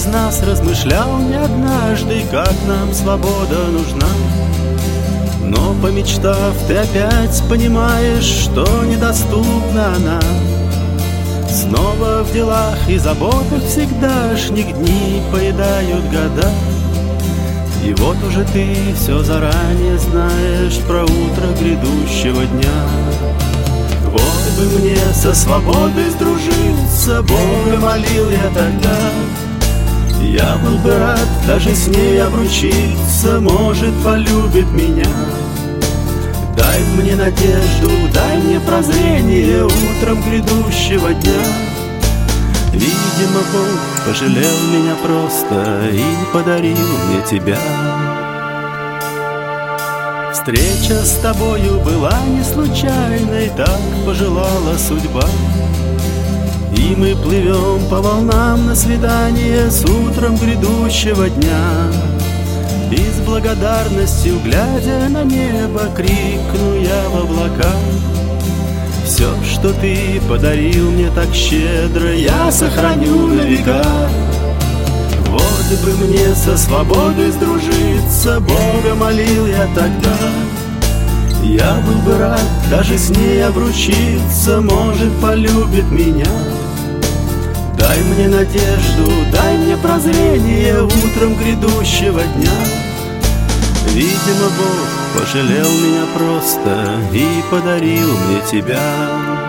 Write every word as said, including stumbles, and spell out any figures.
нас размышлял не однажды, как нам свобода нужна. Но помечтав, ты опять понимаешь, что недоступна она. Снова в делах и заботах всегдашних дни поедают года. И вот уже ты все заранее знаешь про утро грядущего дня. Вот бы мне со свободой сдружиться, Бога молил я тогда. Я был бы рад даже с ней обручиться, может, полюбит меня. Дай мне надежду, дай мне прозрение утром грядущего дня. Видимо, Бог пожалел меня просто и подарил мне тебя. Встреча с тобою была не случайной, так пожелала судьба. И мы плывем по волнам на свидание с утром грядущего дня. И с благодарностью, глядя на небо, крикну я в облака: все, что ты подарил мне так щедро, я сохраню на века. Вот бы мне со свободой сдружиться, Бога молил я тогда. Я был бы рад даже с ней обручиться, может, полюбит меня. Дай мне надежду, дай мне прозрение утром грядущего дня. Видимо, Бог пожалел меня просто и подарил мне тебя.